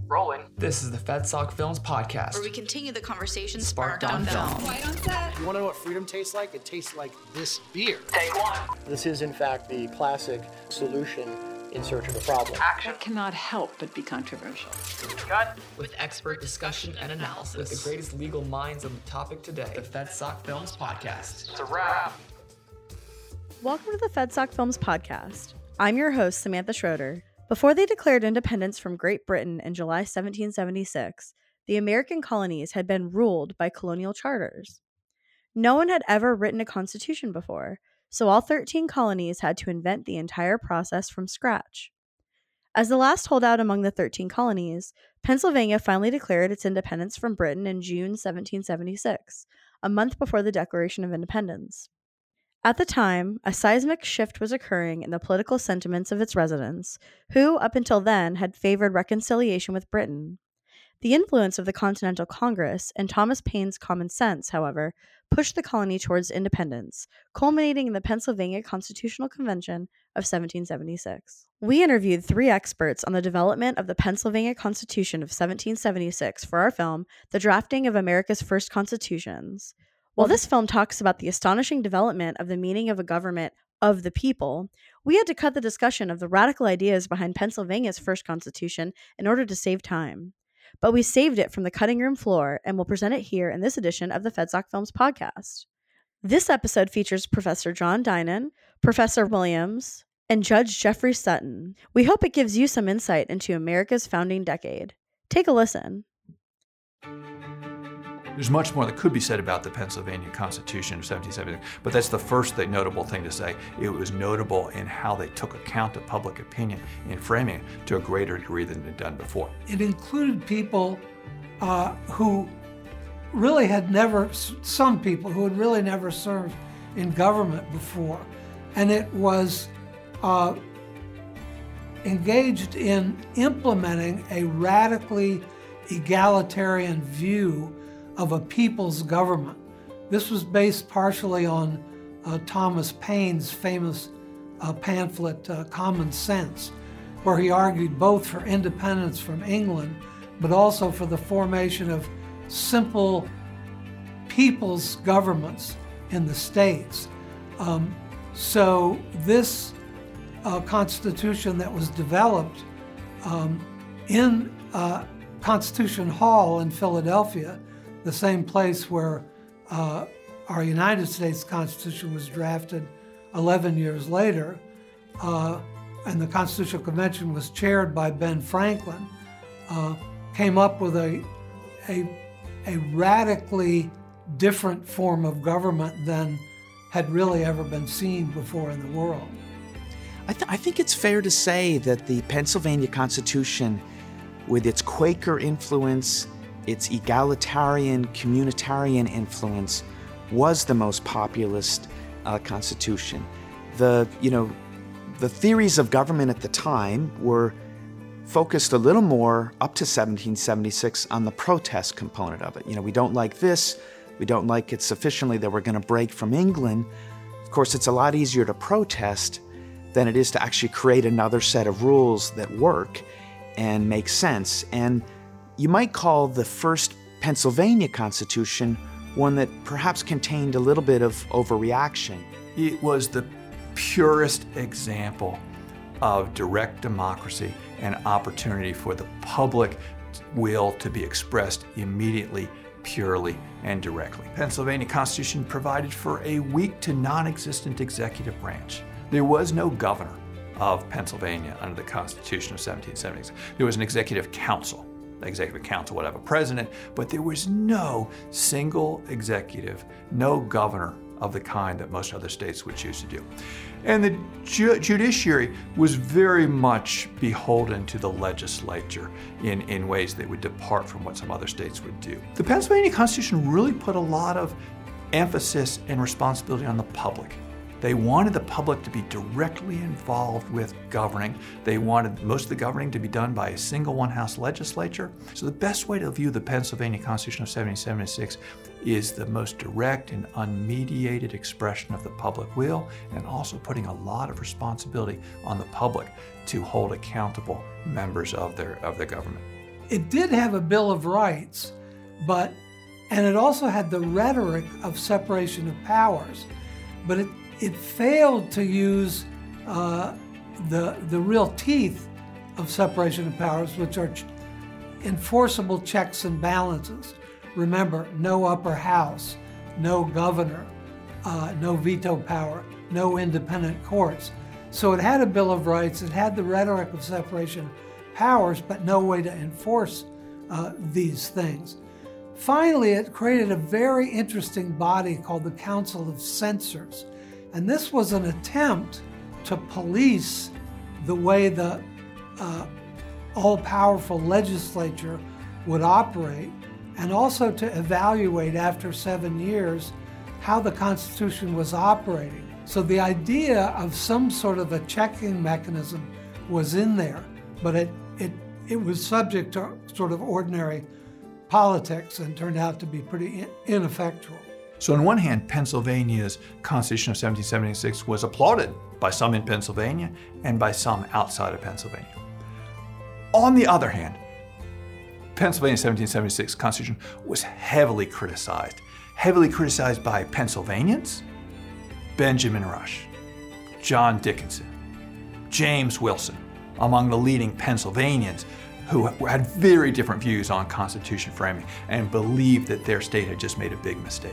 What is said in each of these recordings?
Rolling. This is the FedSoc Films podcast, where we continue the conversation sparked on film. White on set. You want to know what freedom tastes like? It tastes like this beer. Take one. This is, in fact, the classic solution in search of a problem. Action. That cannot help but be controversial. Cut. With expert discussion and analysis. With the greatest legal minds on the topic today. The FedSoc Films podcast. It's a wrap. Welcome to the FedSoc Films podcast. I'm your host, Samantha Schroeder. Before they declared independence from Great Britain in July 1776, the American colonies had been ruled by colonial charters. No one had ever written a constitution before, so all 13 colonies had to invent the entire process from scratch. As the last holdout among the 13 colonies, Pennsylvania finally declared its independence from Britain in June 1776, a month before the Declaration of Independence. At the time, a seismic shift was occurring in the political sentiments of its residents, who, up until then, had favored reconciliation with Britain. The influence of the Continental Congress and Thomas Paine's common sense, however, pushed the colony towards independence, culminating in the Pennsylvania Constitutional Convention of 1776. We interviewed 3 experts on the development of the Pennsylvania Constitution of 1776 for our film, The Drafting of America's First Constitutions. While this film talks about the astonishing development of the meaning of a government of the people, we had to cut the discussion of the radical ideas behind Pennsylvania's first constitution in order to save time. But we saved it from the cutting room floor and will present it here in this edition of the FedSoc Films podcast. This episode features Professor John Dinan, Professor Williams, and Judge Jeffrey Sutton. We hope it gives you some insight into America's founding decade. Take a listen. There's much more that could be said about the Pennsylvania Constitution of 1770, but that's the first notable thing to say. It was notable in how they took account of public opinion in framing it to a greater degree than had done before. It included people who really had never, some people who had really never served in government before, and it was engaged in implementing a radically egalitarian view of a people's government. This was based partially on Thomas Paine's famous pamphlet, Common Sense, where he argued both for independence from England, but also for the formation of simple people's governments in the states. So this constitution that was developed in Constitution Hall in Philadelphia, the same place where our United States Constitution was drafted 11 years later, and the Constitutional Convention was chaired by Ben Franklin, came up with a radically different form of government than had really ever been seen before in the world. I think it's fair to say that the Pennsylvania Constitution, with its Quaker influence, its egalitarian, communitarian influence, was the most populist constitution. The theories of government at the time were focused a little more up to 1776 on the protest component of it. We don't like this, we don't like it sufficiently that we're going to break from England. Of course, it's a lot easier to protest than it is to actually create another set of rules that work and make sense. And you might call the first Pennsylvania Constitution one that perhaps contained a little bit of overreaction. It was the purest example of direct democracy and opportunity for the public will to be expressed immediately, purely, and directly. Pennsylvania Constitution provided for a weak to non-existent executive branch. There was no governor of Pennsylvania under the Constitution of 1776. There was an executive council. The executive council would have a president, but there was no single executive, no governor of the kind that most other states would choose to do. And the judiciary was very much beholden to the legislature in ways that would depart from what some other states would do. The Pennsylvania Constitution really put a lot of emphasis and responsibility on the public. They wanted the public to be directly involved with governing. They wanted most of the governing to be done by a single one-house legislature. So the best way to view the Pennsylvania Constitution of 1776 is the most direct and unmediated expression of the public will, and also putting a lot of responsibility on the public to hold accountable members of their government. it did have a Bill of Rights, and it also had the rhetoric of separation of powers, but it failed to use the real teeth of separation of powers, which are enforceable checks and balances. Remember, no upper house, no governor, no veto power, no independent courts. So it had a Bill of Rights, it had the rhetoric of separation of powers, but no way to enforce these things. Finally, it created a very interesting body called the Council of Censors. And this was an attempt to police the way the all-powerful legislature would operate, and also to evaluate after 7 years how the Constitution was operating. So the idea of some sort of a checking mechanism was in there, but it was subject to sort of ordinary politics and turned out to be pretty ineffectual. So on one hand, Pennsylvania's Constitution of 1776 was applauded by some in Pennsylvania and by some outside of Pennsylvania. On the other hand, Pennsylvania's 1776 Constitution was heavily criticized by Pennsylvanians, Benjamin Rush, John Dickinson, James Wilson, among the leading Pennsylvanians who had very different views on Constitution framing and believed that their state had just made a big mistake.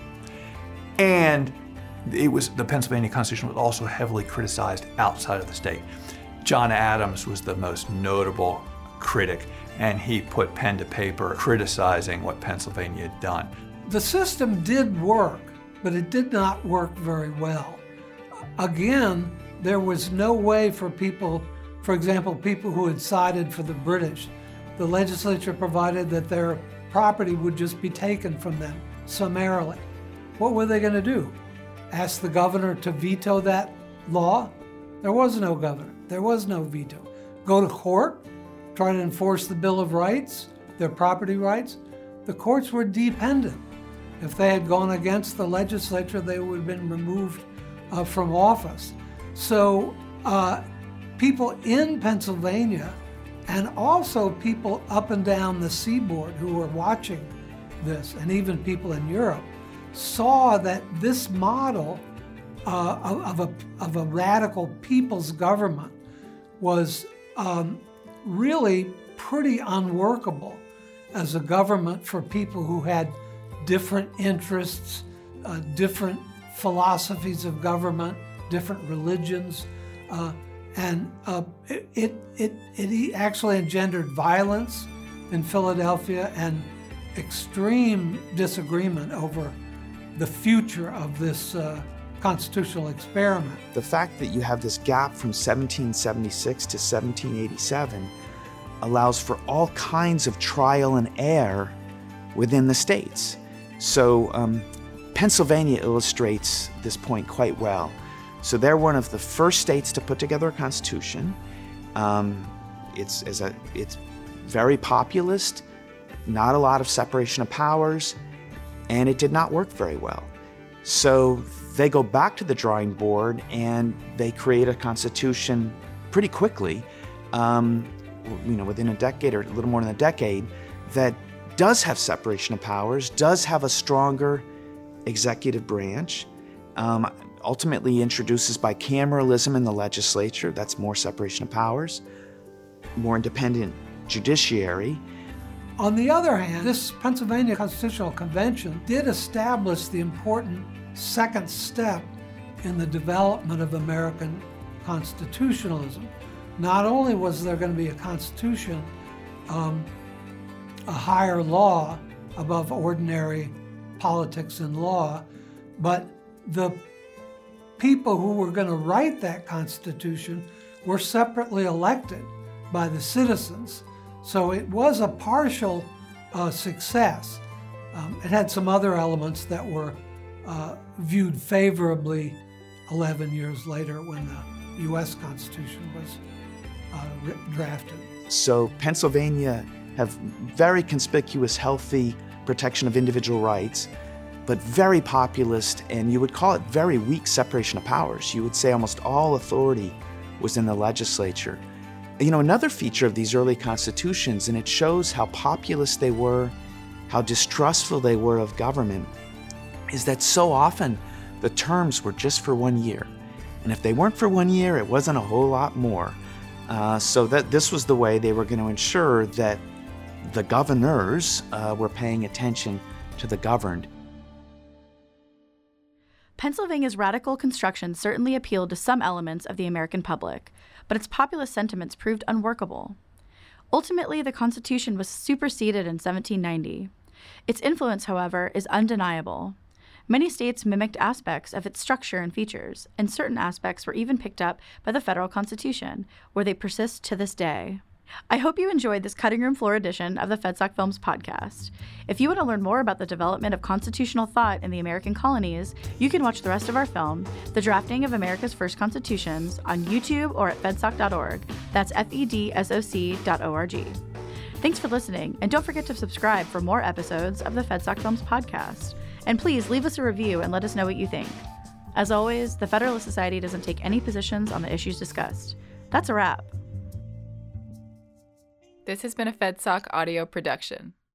And the Pennsylvania Constitution was also heavily criticized outside of the state. John Adams was the most notable critic, and he put pen to paper criticizing what Pennsylvania had done. The system did work, but it did not work very well. Again, there was no way for people, for example, people who had sided for the British, the legislature provided that their property would just be taken from them summarily. What were they going to do? Ask the governor to veto that law? There was no governor. There was no veto. Go to court? Try to enforce the Bill of Rights, their property rights? The courts were dependent. If they had gone against the legislature, they would have been removed from office. So people in Pennsylvania, and also people up and down the seaboard who were watching this, and even people in Europe, saw that this model of a radical people's government was really pretty unworkable as a government for people who had different interests, different philosophies of government, different religions, and it actually engendered violence in Philadelphia and extreme disagreement over the future of this constitutional experiment. The fact that you have this gap from 1776 to 1787 allows for all kinds of trial and error within the states. So Pennsylvania illustrates this point quite well. So they're one of the first states to put together a constitution. It's very populist, not a lot of separation of powers, and it did not work very well. So they go back to the drawing board and they create a constitution pretty quickly, within a decade or a little more than a decade, that does have separation of powers, does have a stronger executive branch, ultimately introduces bicameralism in the legislature, that's more separation of powers, more independent judiciary. On the other hand, this Pennsylvania Constitutional Convention did establish the important second step in the development of American constitutionalism. Not only was there going to be a constitution, a higher law above ordinary politics and law, but the people who were going to write that constitution were separately elected by the citizens. So it was a partial success. It had some other elements that were viewed favorably 11 years later when the U.S. Constitution was drafted. So Pennsylvania have very conspicuous, healthy protection of individual rights, but very populist, and you would call it very weak separation of powers. You would say almost all authority was in the legislature. Another feature of these early constitutions, and it shows how populist they were, how distrustful they were of government, is that so often the terms were just for 1 year. And if they weren't for 1 year, it wasn't a whole lot more. So that this was the way they were going to ensure that the governors were paying attention to the governed. Pennsylvania's radical construction certainly appealed to some elements of the American public, but its populist sentiments proved unworkable. Ultimately, the Constitution was superseded in 1790. Its influence, however, is undeniable. Many states mimicked aspects of its structure and features, and certain aspects were even picked up by the federal Constitution, where they persist to this day. I hope you enjoyed this cutting room floor edition of the FedSoc Films podcast. If you want to learn more about the development of constitutional thought in the American colonies, you can watch the rest of our film, The Drafting of America's First Constitutions, on YouTube or at fedsoc.org. That's fedsoc.org. Thanks for listening, and don't forget to subscribe for more episodes of the FedSoc Films podcast. And please leave us a review and let us know what you think. As always, the Federalist Society doesn't take any positions on the issues discussed. That's a wrap. This has been a FedSoc audio production.